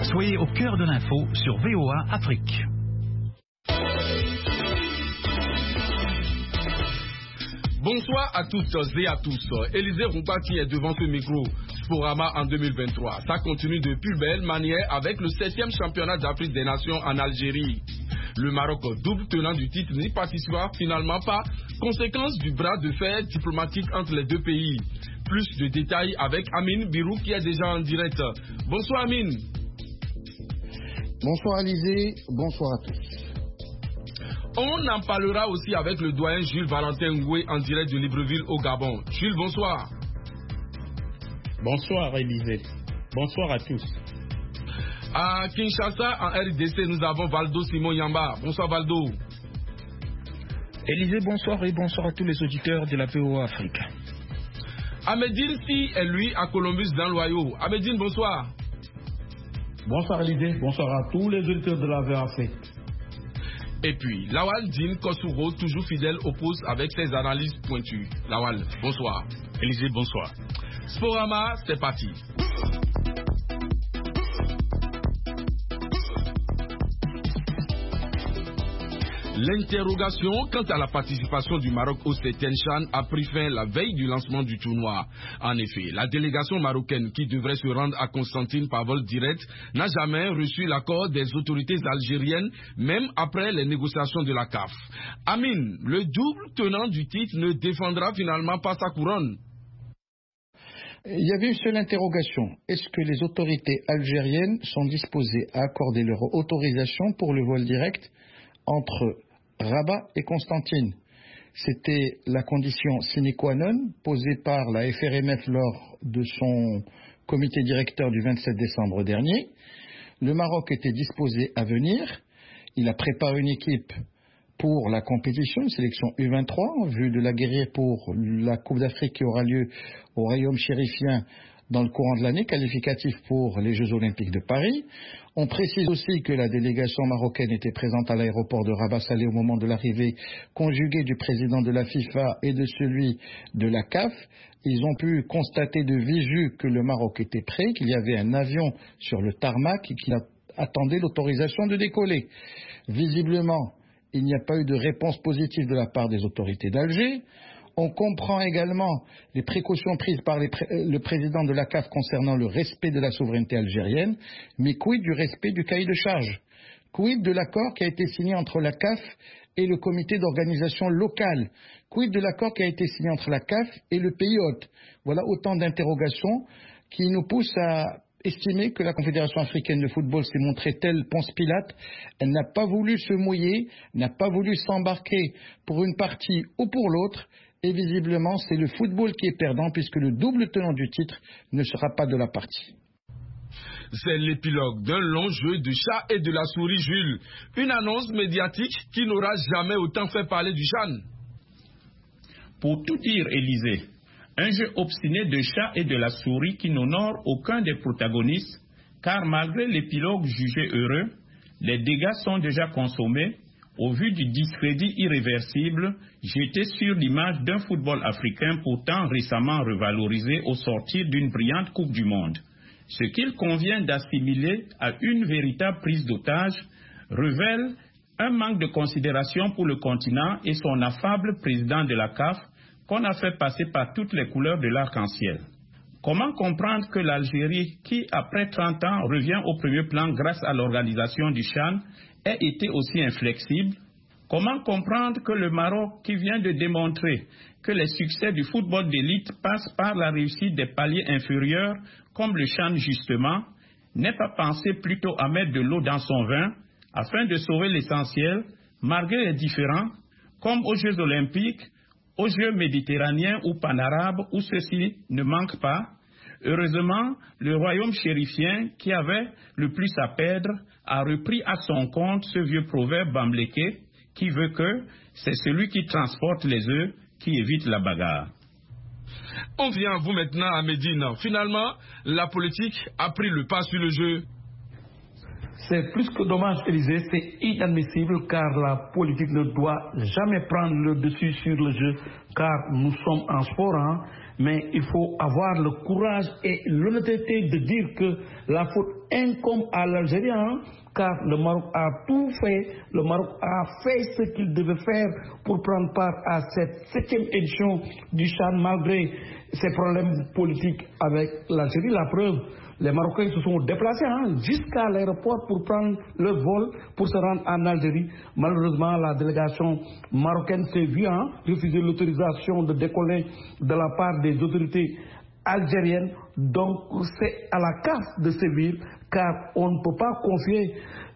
Soyez au cœur de l'info sur VOA Afrique. Bonsoir à toutes et à tous. Élisée Roubaki est devant ce micro. Sporama en 2023. Ça continue de plus belle manière avec le 7e championnat d'Afrique des Nations en Algérie. Le Maroc, double tenant du titre, n'y participera finalement pas, conséquence du bras de fer diplomatique entre les deux pays. Plus de détails avec Amine Birou qui est déjà en direct. Bonsoir Amine. Bonsoir Élisée, bonsoir à tous. On en parlera aussi avec le doyen Jules Valentin Ngoué en direct de Libreville au Gabon. Jules, bonsoir. Bonsoir Élisée. Bonsoir à tous. À Kinshasa, en RDC, nous avons Valdo Simon Yamba. Bonsoir Valdo. Élisée, bonsoir et bonsoir à tous les auditeurs de la VOA Afrique. Ahmedine Si est lui à Columbus dans l'Ohio. Ahmedine, bonsoir. Bonsoir Élisée, bonsoir à tous les auditeurs de la VOA Afrique. Et puis, Lawal Din Kosuro, toujours fidèle au poste avec ses analyses pointues. Lawal, bonsoir. Élisée, bonsoir. Sporama, c'est parti. L'interrogation quant à la participation du Maroc au 7e CHAN a pris fin la veille du lancement du tournoi. En effet, la délégation marocaine qui devrait se rendre à Constantine par vol direct n'a jamais reçu l'accord des autorités algériennes, même après les négociations de la CAF. Amine, le double tenant du titre ne défendra finalement pas sa couronne. Il y avait une seule interrogation. Est-ce que les autorités algériennes sont disposées à accorder leur autorisation pour le vol direct entre Rabat et Constantine? C'était la condition sine qua non posée par la FRMF lors de son comité directeur du 27 décembre dernier. Le Maroc était disposé à venir. Il a préparé une équipe pour la compétition, une sélection U23, en vue de la guerrière pour la Coupe d'Afrique qui aura lieu au Royaume chérifien dans le courant de l'année, qualificatif pour les Jeux Olympiques de Paris. On précise aussi que la délégation marocaine était présente à l'aéroport de Rabat-Salé au moment de l'arrivée conjuguée du président de la FIFA et de celui de la CAF. Ils ont pu constater de visu que le Maroc était prêt, qu'il y avait un avion sur le tarmac et qu'il attendait l'autorisation de décoller. Visiblement, il n'y a pas eu de réponse positive de la part des autorités d'Alger. On comprend également les précautions prises par le président de la CAF concernant le respect de la souveraineté algérienne, mais quid du respect du cahier de charge? Quid de l'accord qui a été signé entre la CAF et le comité d'organisation locale? Quid de l'accord qui a été signé entre la CAF et le pays hôte? Voilà autant d'interrogations qui nous poussent à estimer que la Confédération africaine de football s'est montrée telle Ponce Pilate. Elle n'a pas voulu se mouiller, n'a pas voulu s'embarquer pour une partie ou pour l'autre. Et visiblement, c'est le football qui est perdant puisque le double tenant du titre ne sera pas de la partie. C'est l'épilogue d'un long jeu de chat et de la souris, Jules. Une annonce médiatique qui n'aura jamais autant fait parler du CHAN. Pour tout dire, Élisée, un jeu obstiné de chat et de la souris qui n'honore aucun des protagonistes, car malgré l'épilogue jugé heureux, les dégâts sont déjà consommés. Au vu du discrédit irréversible jeté sur l'image d'un football africain pourtant récemment revalorisé au sortir d'une brillante Coupe du Monde. Ce qu'il convient d'assimiler à une véritable prise d'otage révèle un manque de considération pour le continent et son affable président de la CAF qu'on a fait passer par toutes les couleurs de l'arc-en-ciel. Comment comprendre que l'Algérie, qui après 30 ans revient au premier plan grâce à l'organisation du CHAN, ait été aussi inflexible? Comment comprendre que le Maroc, qui vient de démontrer que les succès du football d'élite passent par la réussite des paliers inférieurs, comme le CHAN justement, n'ait pas pensé plutôt à mettre de l'eau dans son vin afin de sauver l'essentiel, malgré les différends, comme aux Jeux Olympiques, aux Jeux méditerranéens ou panarabes où ceci ne manque pas? Heureusement, le royaume chérifien, qui avait le plus à perdre, a repris à son compte ce vieux proverbe bamléké qui veut que c'est celui qui transporte les œufs qui évite la bagarre. On vient à vous maintenant à Médine. Finalement, la politique a pris le pas sur le jeu. C'est plus que dommage, Élysée, c'est inadmissible car la politique ne doit jamais prendre le dessus sur le jeu car nous sommes en sport, hein, mais il faut avoir le courage et l'honnêteté de dire que la faute incombe à l'Algérie, hein, car le Maroc a tout fait, le Maroc a fait ce qu'il devait faire pour prendre part à cette 7e édition du CHAN malgré ses problèmes politiques avec l'Algérie. La preuve, les Marocains se sont déplacés jusqu'à l'aéroport pour prendre le vol pour se rendre en Algérie. Malheureusement, la délégation marocaine s'est vue refuser l'autorisation de décoller de la part des autorités algériennes. Donc, c'est à la CAF de sévir, car on ne peut pas confier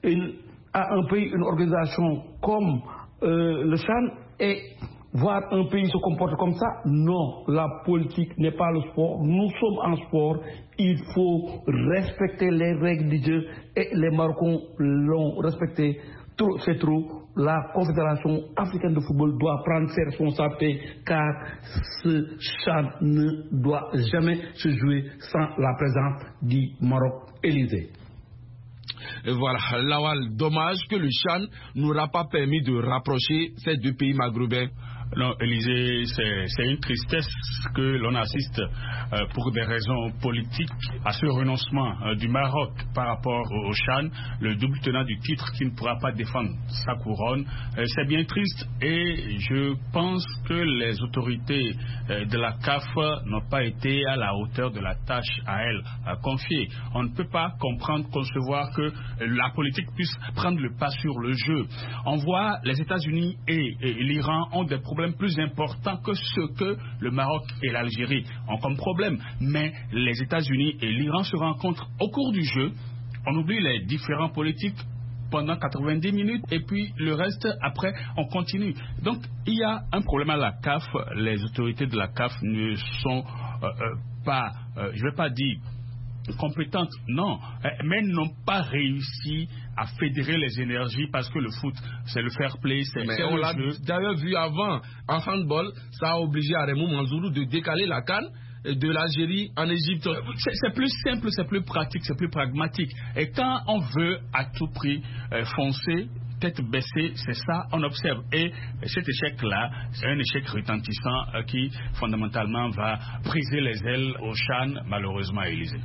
à un pays une organisation comme le CHAN et voir un pays se comporter comme ça. Non, la politique n'est pas le sport. Nous sommes en sport. Il faut respecter les règles du jeu et les Marocains l'ont respecté. C'est trop. La Confédération africaine de football doit prendre ses responsabilités car ce CHAN ne doit jamais se jouer sans la présence du Maroc. Élysée. Et voilà, Lawal, dommage que le CHAN n'aura pas permis de rapprocher ces deux pays maghrébins. Non, Élysée, c'est une tristesse que l'on assiste pour des raisons politiques à ce renoncement du Maroc par rapport au CHAN, le double tenant du titre qui ne pourra pas défendre sa couronne. C'est bien triste et je pense que les autorités de la CAF n'ont pas été à la hauteur de la tâche à elles confiée. On ne peut pas comprendre, concevoir que la politique puisse prendre le pas sur le jeu. On voit les États-Unis et l'Iran ont des problèmes plus importants que ce que le Maroc et l'Algérie ont comme problème. Mais les États-Unis et l'Iran se rencontrent au cours du jeu. On oublie les différents politiques pendant 90 minutes et puis le reste, après, on continue. Donc, il y a un problème à la CAF. Les autorités de la CAF ne sont pas, je ne vais pas dire compétentes, non, mais n'ont pas réussi à fédérer les énergies parce que le foot, c'est le fair play, c'est le jeu. On l'a d'ailleurs vu avant, en handball, ça a obligé Aremou Manzourou de décaler la CAN de l'Algérie en Égypte. C'est plus simple, c'est plus pratique, c'est plus pragmatique. Et quand on veut à tout prix foncer, tête baissée, c'est ça, on observe. Et cet échec-là, c'est un échec retentissant qui, fondamentalement, va briser les ailes au CHAN, malheureusement, à Élysée.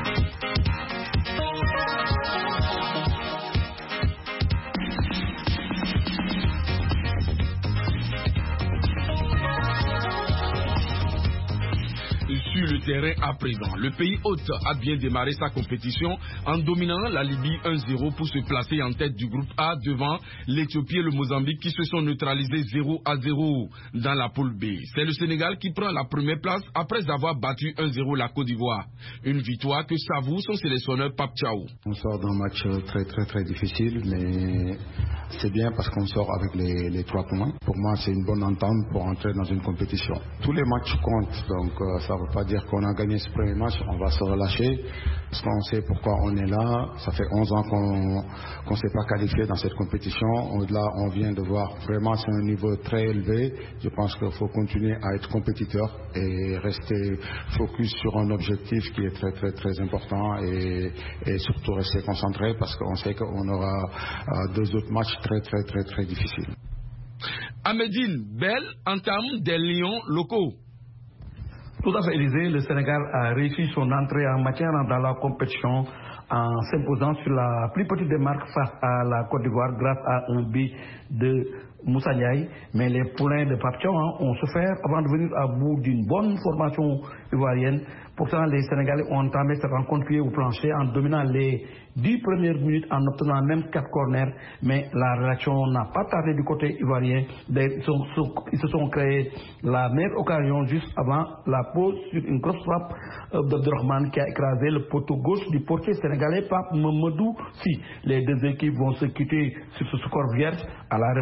Sur le terrain à présent, le pays hôte a bien démarré sa compétition en dominant la Libye 1-0 pour se placer en tête du groupe A devant l'Éthiopie et le Mozambique qui se sont neutralisés 0-0 dans la poule B. C'est le Sénégal qui prend la première place après avoir battu 1-0 la Côte d'Ivoire. Une victoire que savoure son sélectionneur Pape Thiaw. On sort d'un match très difficile, mais c'est bien parce qu'on sort avec les 3 points. Pour moi, c'est une bonne entente pour entrer dans une compétition. Tous les matchs comptent, donc ça ne veut pas dire qu'on a gagné ce premier match, on va se relâcher parce qu'on sait pourquoi on est là. Ça fait 11 ans qu'on ne s'est pas qualifié dans cette compétition. Au-delà, on vient de voir vraiment c'est un niveau très élevé. Je pense qu'il faut continuer à être compétiteur et rester focus sur un objectif qui est très important et surtout rester concentré parce qu'on sait qu'on aura 2 autres matchs très difficiles. Ahmedine, Belle entame des lions locaux. Tout à fait, Élysée, le Sénégal a réussi son entrée en matière dans la compétition en s'imposant sur la plus petite des marques face à la Côte d'Ivoire grâce à un but de Moussa Ndiaye. Mais les poulains de Pape Thiaw ont souffert avant de venir à bout d'une bonne formation ivoirienne. Pourtant, les Sénégalais ont entamé cette rencontre pied au plancher en dominant les 10 premières minutes en obtenant même 4 corners. Mais la réaction n'a pas tardé du côté ivoirien. Ils se sont créés la meilleure occasion juste avant la pause sur une grosse frappe d'Abdelrahman qui a écrasé le poteau gauche du portier sénégalais Pape Mamadou. Si les deux équipes vont se quitter sur ce score vierge, à la reprise, le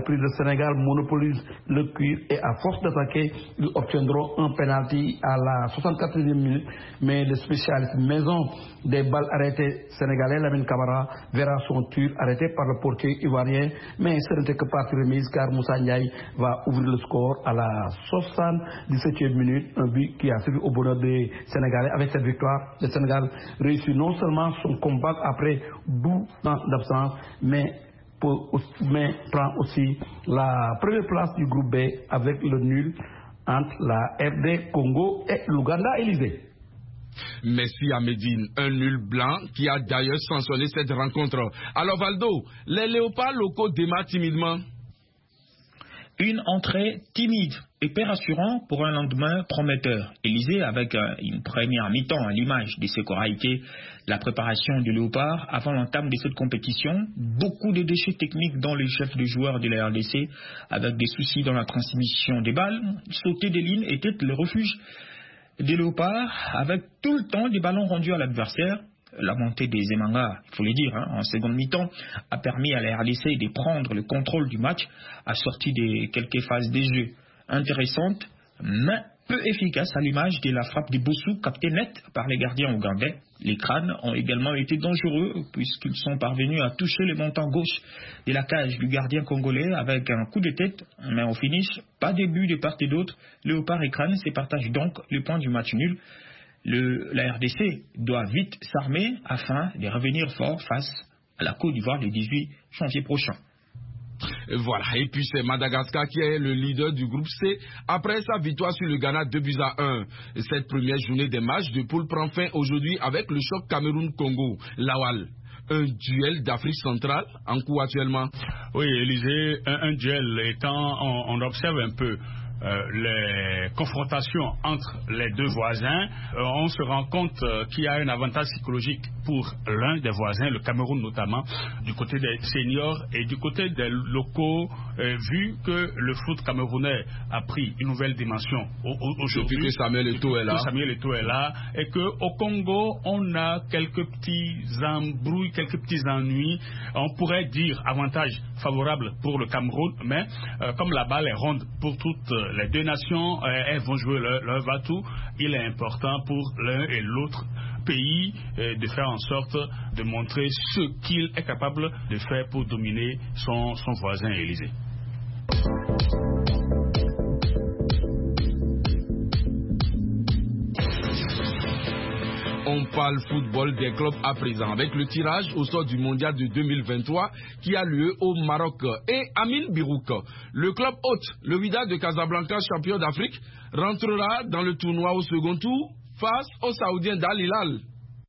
Sénégal monopolise le cuir et à force d'attaquer, ils obtiendront un penalty à la 64e minute. Mais le spécialiste maison des balles arrêtées sénégalais, Lamine Camara, verra son tir arrêté par le portier ivoirien. Mais ce n'était que partie remise car Moussa Ndiaye va ouvrir le score à la 77e minute. Un but qui a servi au bonheur des Sénégalais. Avec cette victoire, le Sénégal réussit non seulement son combat après 12 ans d'absence, mais prend aussi la première place du groupe B avec le nul entre la RD Congo et l'Ouganda. Élysée. Merci à Médine, un nul blanc qui a d'ailleurs sanctionné cette rencontre. Alors Valdo, les léopards locaux démarrent timidement. Une entrée timide et peu rassurante pour un lendemain prometteur. Élysée avec une première mi-temps à l'image de ce qu'aura été la préparation du Léopard avant l'entame de cette compétition. Beaucoup de déchets techniques dans les chefs de joueurs de la RDC avec des soucis dans la transmission des balles. Sauter des lignes était le refuge des Léopards avec tout le temps des ballons rendus à l'adversaire. La montée des Emanga, il faut le dire, en seconde mi-temps, a permis à la RDC de prendre le contrôle du match, assorti de quelques phases de jeu intéressantes, mais peu efficaces à l'image de la frappe de Bossou, captée net par les gardiens ougandais. Les crânes ont également été dangereux puisqu'ils sont parvenus à toucher le montant gauche de la cage du gardien congolais avec un coup de tête, mais au finish, pas de but de part et d'autre. Léopard et Crâne se partagent donc le point du match nul. La RDC doit vite s'armer afin de revenir fort face à la Côte d'Ivoire le 18 janvier prochain. Voilà, et puis c'est Madagascar qui est le leader du groupe C après sa victoire sur le Ghana 2-1. Cette première journée des matchs de poule prend fin aujourd'hui avec le choc Cameroun-Congo. Lawal, un duel d'Afrique centrale en cours actuellement. Oui, Élysée, un duel étant, on observe un peu les confrontations entre les deux voisins, on se rend compte qu'il y a un avantage psychologique pour l'un des voisins, le Cameroun notamment, du côté des seniors et du côté des locaux, vu que le foot camerounais a pris une nouvelle dimension aujourd'hui. Depuis que Samuel Eto'o est là. Et qu'au Congo, on a quelques petits embrouilles, quelques petits ennuis. On pourrait dire avantage favorable pour le Cameroun, mais comme la balle est ronde pour toutes les deux nations, elles vont jouer leur va-tout. Il est important pour l'un et l'autre pays de faire en sorte de montrer ce qu'il est capable de faire pour dominer son voisin Élysée. On parle football des clubs à présent avec le tirage au sort du mondial de 2023 qui a lieu au Maroc. Et Amin Birouk, le club hôte, le Wydad de Casablanca, champion d'Afrique, rentrera dans le tournoi au second tour face aux Saoudiens d'Al Hilal.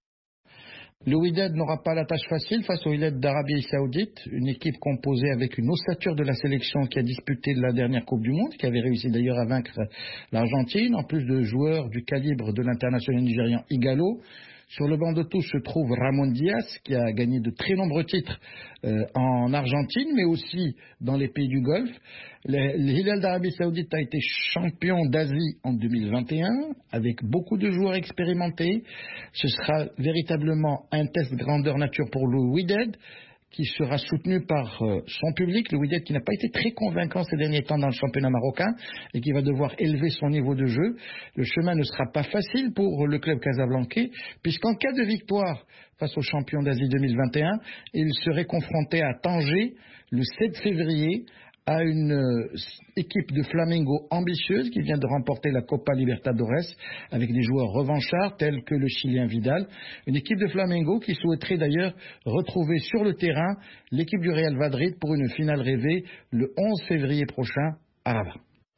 Le Wydad n'aura pas la tâche facile face au Wydad d'Arabie Saoudite, une équipe composée avec une ossature de la sélection qui a disputé la dernière Coupe du Monde, qui avait réussi d'ailleurs à vaincre l'Argentine, en plus de joueurs du calibre de l'international nigérian Igalo. Sur le banc de touche se trouve Ramon Diaz, qui a gagné de très nombreux titres en Argentine, mais aussi dans les pays du Golfe. Le Hilal d'Arabie Saoudite a été champion d'Asie en 2021, avec beaucoup de joueurs expérimentés. Ce sera véritablement un test grandeur nature pour le Wydad, qui sera soutenu par son public, le Wydad qui n'a pas été très convaincant ces derniers temps dans le championnat marocain et qui va devoir élever son niveau de jeu. Le chemin ne sera pas facile pour le club casablancais, puisqu'en cas de victoire face aux champions d'Asie 2021, il serait confronté à Tanger le 7 février à une équipe de Flamengo ambitieuse qui vient de remporter la Copa Libertadores avec des joueurs revanchards tels que le Chilien Vidal. Une équipe de Flamengo qui souhaiterait d'ailleurs retrouver sur le terrain l'équipe du Real Madrid pour une finale rêvée le 11 février prochain à Rabat.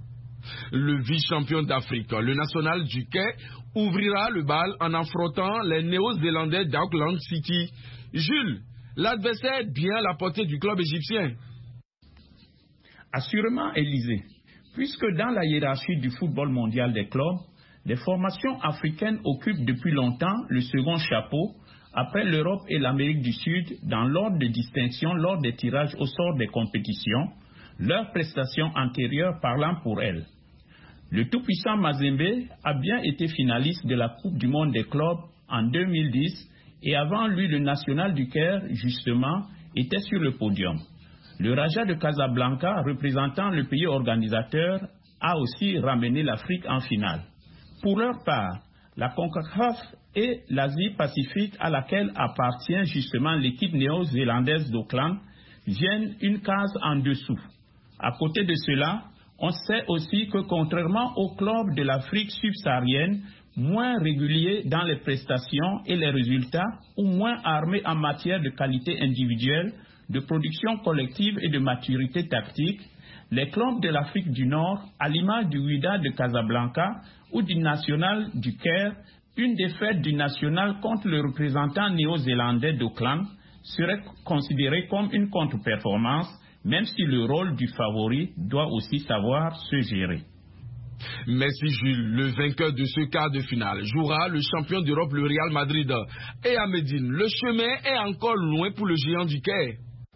Le vice-champion d'Afrique, le national du Quai, ouvrira le bal en affrontant les Néo-Zélandais d'Auckland City. Jules, l'adversaire est bien à la portée du club égyptien. Assurément, Élysée, puisque dans la hiérarchie du football mondial des clubs, les formations africaines occupent depuis longtemps le second chapeau, après l'Europe et l'Amérique du Sud, dans l'ordre de distinction lors des tirages au sort des compétitions, leurs prestations antérieures parlant pour elles. Le tout-puissant Mazembe a bien été finaliste de la Coupe du monde des clubs en 2010 et avant lui le National du Caire, justement, était sur le podium. Le Raja de Casablanca, représentant le pays organisateur, a aussi ramené l'Afrique en finale. Pour leur part, la CONCACAF et l'Asie-Pacifique, à laquelle appartient justement l'équipe néo-zélandaise d'Auckland, viennent une case en dessous. À côté de cela, on sait aussi que contrairement aux clubs de l'Afrique subsaharienne, moins réguliers dans les prestations et les résultats, ou moins armés en matière de qualité individuelle, de production collective et de maturité tactique, les clubs de l'Afrique du Nord, à l'image du Wydad de Casablanca ou du National du Caire, une défaite du National contre le représentant néo-zélandais d'Auckland serait considérée comme une contre-performance, même si le rôle du favori doit aussi savoir se gérer. Merci Jules. Le vainqueur de ce quart de finale jouera le champion d'Europe, le Real Madrid. Et à Médine, le chemin est encore loin pour le géant du Caire.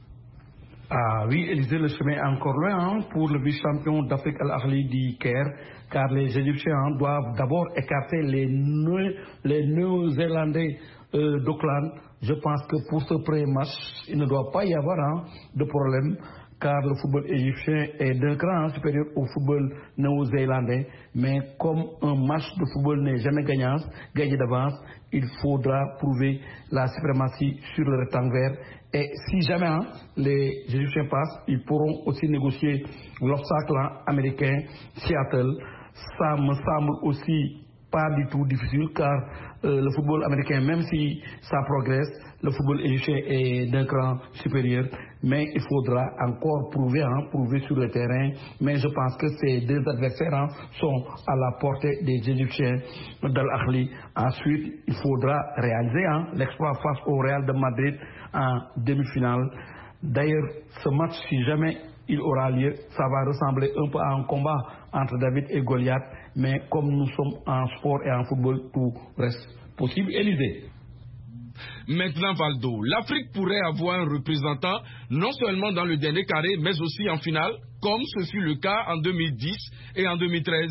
Ah oui, Élisée, le chemin est encore loin pour le vice-champion d'Afrique Al-Ahli du Caire, car les Égyptiens doivent d'abord écarter les Néo-Zélandais d'Auckland. Je pense que pour ce premier match, il ne doit pas y avoir de problème, car le football égyptien est d'un cran supérieur au football néo-zélandais. Mais comme un match de football n'est jamais gagné d'avance, il faudra prouver la suprématie sur le rectangle vert. Et si jamais les Égyptiens passent, ils pourront aussi négocier l'obstacle américain Seattle. Ça me semble aussi pas du tout difficile, car le football américain, même si ça progresse, le football égyptien est d'un cran supérieur. Mais il faudra encore prouver sur le terrain. Mais je pense que ces deux adversaires sont à la portée des Égyptiens d'Al-Ahli. Ensuite, il faudra réaliser l'exploit face au Real de Madrid en demi-finale. D'ailleurs, ce match, si jamais il aura lieu, ça va ressembler un peu à un combat entre David et Goliath. Mais comme nous sommes en sport et en football, tout reste possible. Élysée. Maintenant, Valdo, l'Afrique pourrait avoir un représentant non seulement dans le dernier carré, mais aussi en finale, comme ce fut le cas en 2010 et en 2013.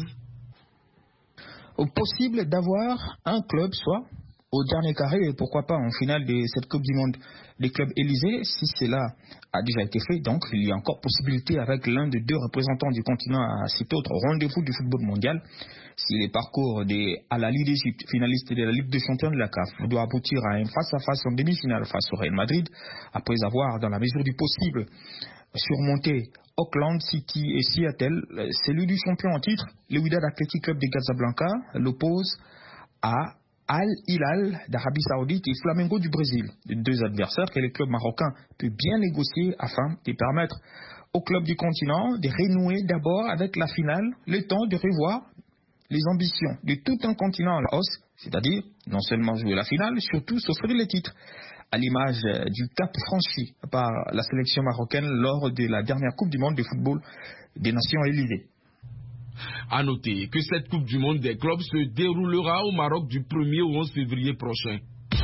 Possible d'avoir un club, soit au dernier carré, et pourquoi pas en finale de cette Coupe du Monde des clubs Élysée, si cela a déjà été fait. Donc, il y a encore possibilité avec l'un des deux représentants du continent à cet autre rendez-vous du football mondial. Si les parcours des Al-Ahli d'Égypte, finalistes de la Ligue des champions de la CAF, doit aboutir à un face-à-face en demi-finale face au Real Madrid, après avoir, dans la mesure du possible, surmonté Auckland City et Seattle, celui du champion en titre, le Wydad Athletic Club de Casablanca, l'oppose à Al-Hilal d'Arabie Saoudite et Flamengo du Brésil, deux adversaires que le club marocain peut bien négocier afin de permettre au club du continent de renouer d'abord avec la finale, le temps de revoir les ambitions de tout un continent à la hausse, c'est-à-dire non seulement jouer la finale, surtout s'offrir les titres, à l'image du cap franchi par la sélection marocaine lors de la dernière Coupe du Monde de football des Nations Élysées. À noter que cette Coupe du Monde des clubs se déroulera au Maroc du 1er au 11 février prochain.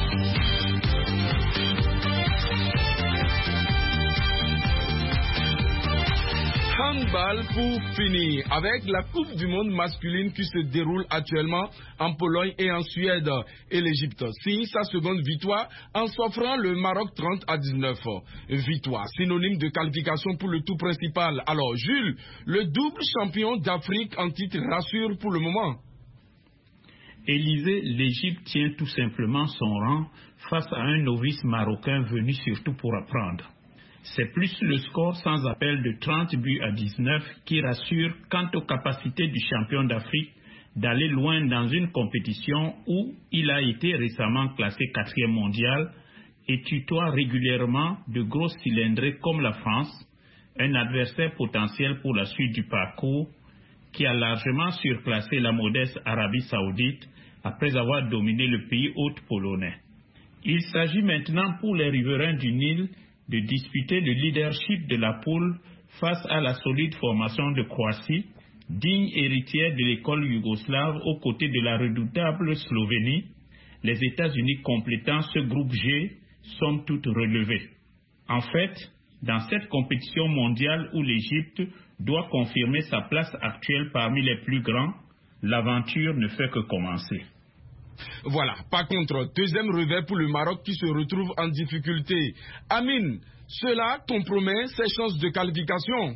Handball pour finir avec la Coupe du Monde masculine qui se déroule actuellement en Pologne et en Suède. Et l'Égypte signe sa seconde victoire en s'offrant le Maroc 30-19. Victoire synonyme de qualification pour le tout principal. Alors Jules, le double champion d'Afrique en titre rassure pour le moment. Élysée, l'Égypte tient tout simplement son rang face à un novice marocain venu surtout pour apprendre. C'est plus le score sans appel de 30-19 qui rassure quant aux capacités du champion d'Afrique d'aller loin dans une compétition où il a été récemment classé 4e mondial et tutoie régulièrement de grosses cylindrées comme la France, un adversaire potentiel pour la suite du parcours qui a largement surclassé la modeste Arabie Saoudite après avoir dominé le pays hôte polonais. Il s'agit maintenant pour les riverains du Nil de disputer le leadership de la poule face à la solide formation de Croatie, digne héritière de l'école yougoslave aux côtés de la redoutable Slovénie, les États-Unis complétant ce groupe G, somme toute relevé. En fait, dans cette compétition mondiale où l'Égypte doit confirmer sa place actuelle parmi les plus grands, l'aventure ne fait que commencer. Voilà, par contre, deuxième revers pour le Maroc qui se retrouve en difficulté. Amine, cela compromet ses chances de qualification.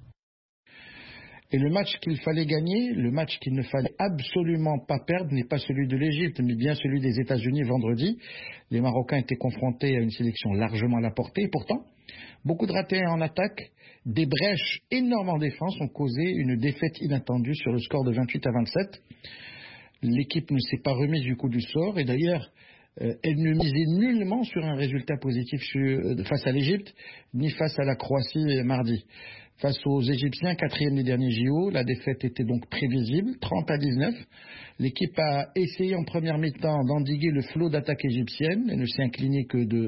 Et le match qu'il fallait gagner, le match qu'il ne fallait absolument pas perdre, n'est pas celui de l'Égypte, mais bien celui des États-Unis vendredi. Les Marocains étaient confrontés à une sélection largement à la portée. Et pourtant, beaucoup de ratés en attaque, des brèches énormes en défense ont causé une défaite inattendue sur le score de 28-27. L'équipe ne s'est pas remise du coup du sort. Et d'ailleurs, elle ne misait nullement sur un résultat positif face à l'Égypte, ni face à la Croatie mardi. Face aux Égyptiens, 4e des derniers JO, la défaite était donc prévisible, 30-19. L'équipe a essayé en première mi-temps d'endiguer le flot d'attaque égyptienne et ne s'est inclinée que de